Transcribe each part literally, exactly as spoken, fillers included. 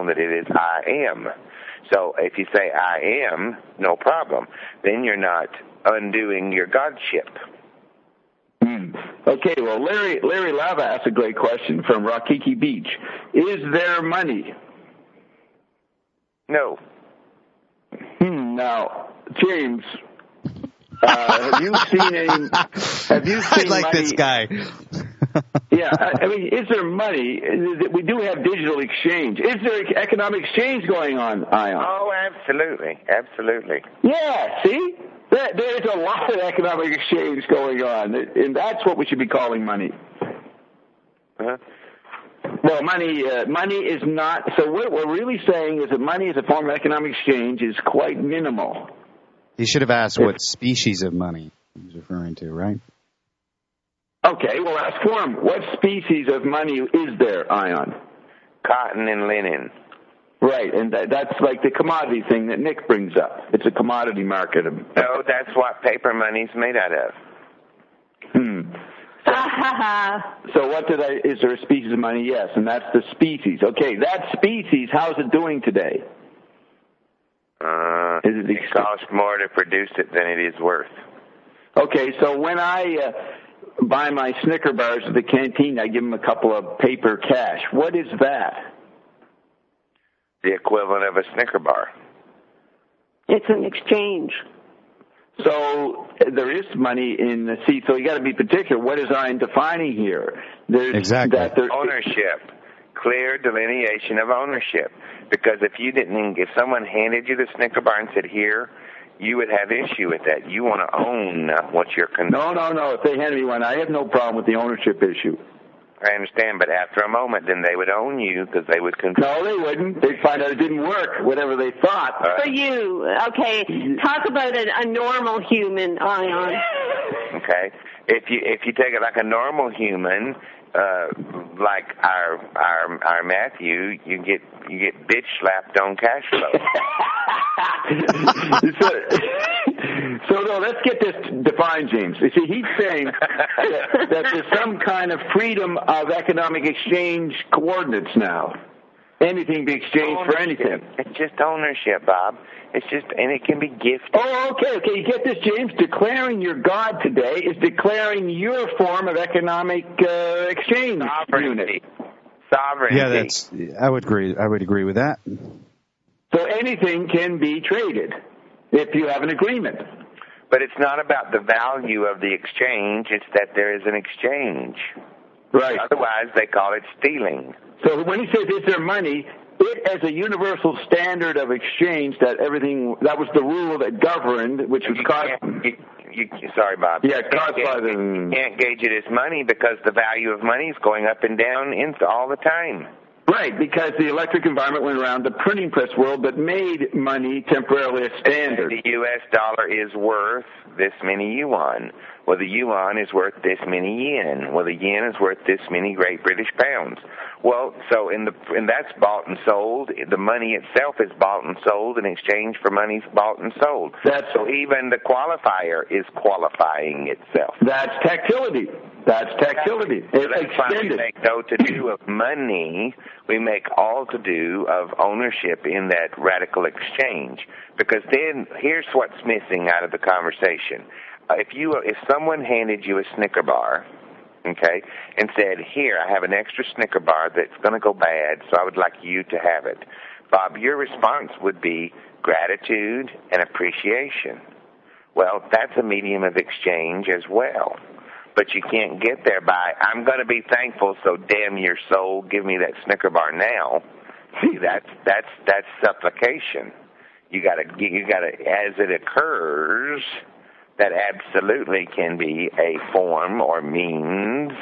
shown that it is I am. So if you say I am, no problem. Then you're not undoing your godship. Mm. Okay, well, Larry Larry Lava asked a great question from Waikiki Beach. Is there money? No. Hmm, now, James, uh, have you seen any, have you seen I like money? this guy. Yeah, I, I mean, is there money? We do have digital exchange. Is there economic exchange going on, Ion? Oh, absolutely, absolutely. Yeah, see? There, there's a lot of economic exchange going on, and that's what we should be calling money. Uh-huh. Well, money uh, money is not, so what we're really saying is that money as a form of economic exchange is quite minimal. You should have asked what species of money he was referring to, right? Okay, well, ask for him. What species of money is there, Ion? Cotton and linen. Right, and that, that's like the commodity thing that Nick brings up. It's a commodity market. No, that's what paper money's made out of. Hmm. So, so what did I, is there a species of money? Yes, and that's the species. Okay, that species, how's it doing today? Uh, is it, it costs more to produce it than it is worth. Okay, so when I uh, buy my Snicker bars at the canteen, I give them a couple of paper cash. What is that? The equivalent of a Snicker bar. It's an exchange. So there is money in the see. So you got to be particular. What is I defining here? There's exactly. That there, ownership, clear delineation of ownership. Because if you didn't, if someone handed you the Snicker bar and said, "Here," you would have issue with that. You want to own what you're. Con- no, no, no. If they handed me one, I have no problem with the ownership issue. I understand, but after a moment, then they would own you because they would control. No, they wouldn't. They'd find out it didn't work, whatever they thought. For you, okay. Talk about a, a normal human, Ion. Okay. If you if you take it like a normal human, uh, like our our our Matthew, you get you get bitch slapped on cash flow. so, so no, let's get this defined, James. You see, he's saying that, that there's some kind of freedom of economic exchange coordinates now. Anything be exchanged ownership. For anything. It's just ownership, Bob. It's just, and it can be gifted. Oh, okay, okay. You get this, James? Declaring your God today is declaring your form of economic uh, exchange Sovereignty. unit. Sovereignty. Yeah, that's. I would agree. I would agree with that. So anything can be traded if you have an agreement. But it's not about the value of the exchange. It's that there is an exchange. Right. Otherwise, they call it stealing. So when he says, is there money, it as a universal standard of exchange, that everything, that was the rule that governed, which was caused... You, you, sorry, Bob. Yeah, caused by the... You can't gauge it as money because the value of money is going up and down all the time. Right, because the electric environment went around the printing press world that made money temporarily a standard. The U S dollar is worth this many yuan. Well, the yuan is worth this many yen. Well, the yen is worth this many Great British pounds. Well, so in the and that's bought and sold. The money itself is bought and sold in exchange for money's bought and sold. That's, so even the qualifier is qualifying itself. That's tactility. That's tactility. So it's that's why we make no to do of money. We make all to do of ownership in that radical exchange. Because then here's what's missing out of the conversation. Uh, if you if someone handed you a Snicker bar, okay, and said, "Here, I have an extra Snicker bar that's going to go bad, so I would like you to have it," Bob, your response would be gratitude and appreciation. Well, that's a medium of exchange as well. But you can't get there by, "I'm going to be thankful, so damn your soul, give me that Snicker bar now." See, that's that's that's supplication. You got to you got to as it occurs. That absolutely can be a form or means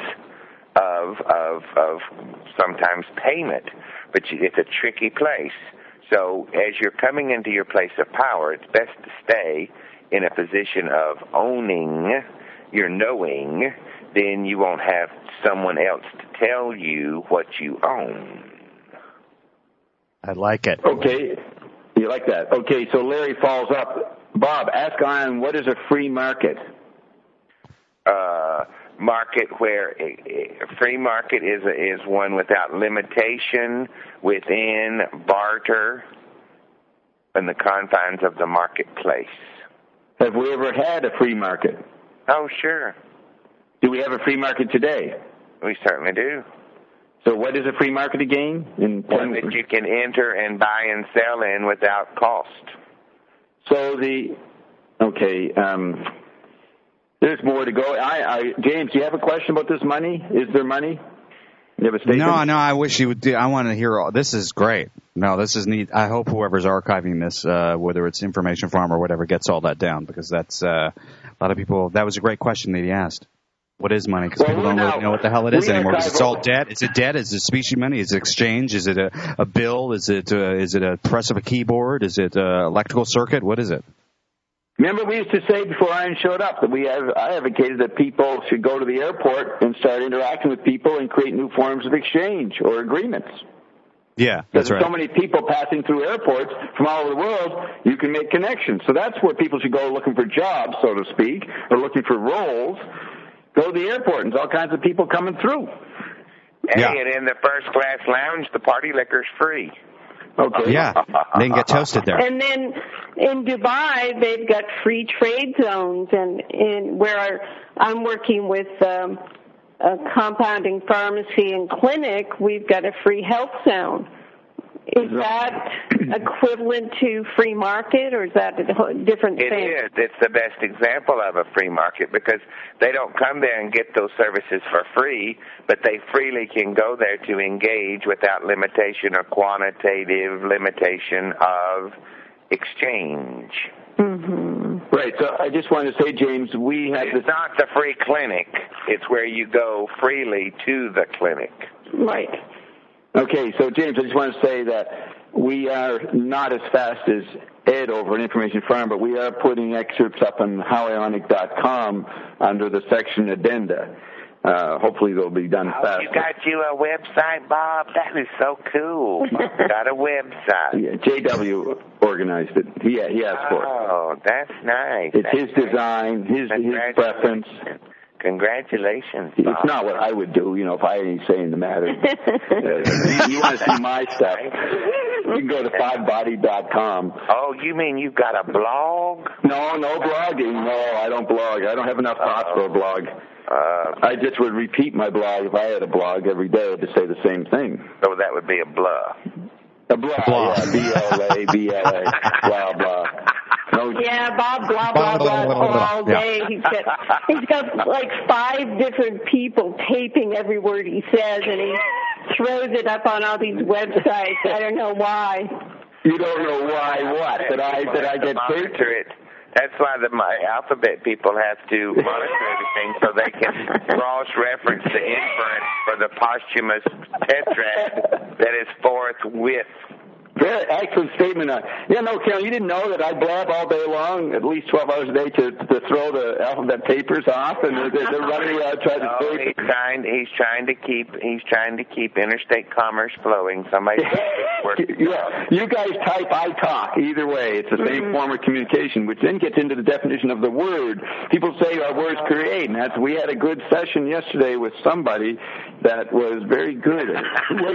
of of of sometimes payment, but it's a tricky place. So as you're coming into your place of power, it's best to stay in a position of owning your knowing. Then you won't have someone else to tell you what you own. I like it. Okay, you like that? Okay, so Larry follows up. Bob, ask Ion, what is a free market? Uh, market where a free market is is one without limitation, within barter, in the confines of the marketplace. Have we ever had a free market? Oh, sure. Do we have a free market today? We certainly do. So what is a free market again? In one that you can enter and buy and sell in without cost. So the, okay, um, there's more to go. I, I, James, do you have a question about this money? Is there money? You have a statement? No, no, I wish you would do. I want to hear all. This is great. No, this is neat. I hope whoever's archiving this, uh, whether it's Information Farm or whatever, gets all that down, because that's, uh, a lot of people, that was a great question that he asked. What is money? Because well, people don't now, really know what the hell it is anymore. Because it's all debt. Is it debt? Is it specie money? Is it exchange? Is it a, a bill? Is it uh, is it a press of a keyboard? Is it an electrical circuit? What is it? Remember, we used to say before Iron showed up that we have, I advocated that people should go to the airport and start interacting with people and create new forms of exchange or agreements. Yeah, that's right. There's so many people passing through airports from all over the world, you can make connections. So that's where people should go looking for jobs, so to speak, or looking for roles. Go to the airport, and there's all kinds of people coming through. Hey, yeah. and in the first class lounge, the party liquor's free. Okay. Yeah, they can get toasted there. And then in Dubai, they've got free trade zones, and in where I'm working with um, a compounding pharmacy and clinic, we've got a free health zone. Is that equivalent to free market, or is that a different it thing? It is. It's the best example of a free market, because they don't come there and get those services for free, but they freely can go there to engage without limitation or quantitative limitation of exchange. Mm-hmm. Right. So I just wanted to say, James, we have It's this... not the free clinic. It's where you go freely to the clinic. Right. Okay, so James, I just want to say that we are not as fast as Ed over at Information Farm, but we are putting excerpts up on how ionic dot com under the section addenda. Uh, hopefully they'll be done oh, fast. You got you a website, Bob? That is so cool. Bob's got a website. Yeah, J W organized it. He, he asked for it. Oh, that's nice. It's that's his design, his, his preference. Congratulations, Bob. It's not what I would do, you know, if I had any say in the matter. uh, you, you want to see my stuff, you can go to five body dot com. Oh, you mean you've got a blog? No, no blogging. No, I don't blog. I don't have enough thoughts for a blog. Uh, I just would repeat my blog if I had a blog every day to say the same thing. So that would be a blah. A blah, blah. Yeah, B L A, B L A, blah, blah. No. Yeah, Bob, blah, blah, blah, blah, all day. Yeah. He's got, he's got like five different people taping every word he says, and he throws it up on all these websites. I don't know why. You don't know why what? That I, that I get taped? It. That's why the my alphabet people have to monitor everything so they can cross-reference the inference for the posthumous tetrad that is forthwith. Very excellent statement. Uh, yeah, no, Carol, you didn't know that I blab all day long, at least twelve hours a day, to to throw the alphabet papers off, and they're, they're running around trying no, to tape. He's trying. He's trying to keep. He's trying to keep interstate commerce flowing. Somebody. Yeah, you guys type, I talk. Either way, it's the same mm-hmm. form of communication, which then gets into the definition of the word. People say our words create, and that's. We had a good session yesterday with somebody that was very good. Who was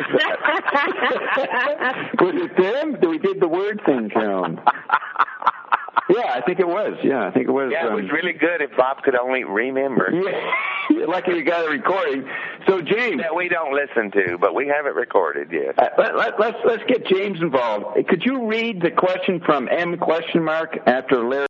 that? Was it them? We did the word thing, Carolyn. Yeah, I think it was. Yeah, I think it was. Yeah, it was um, really good if Bob could only remember. Yeah, lucky you got a recording. So, James. That we don't listen to, but we have it recorded, yes. Uh, let, let, let's, let's get James involved. Could you read the question from M question mark after Larry?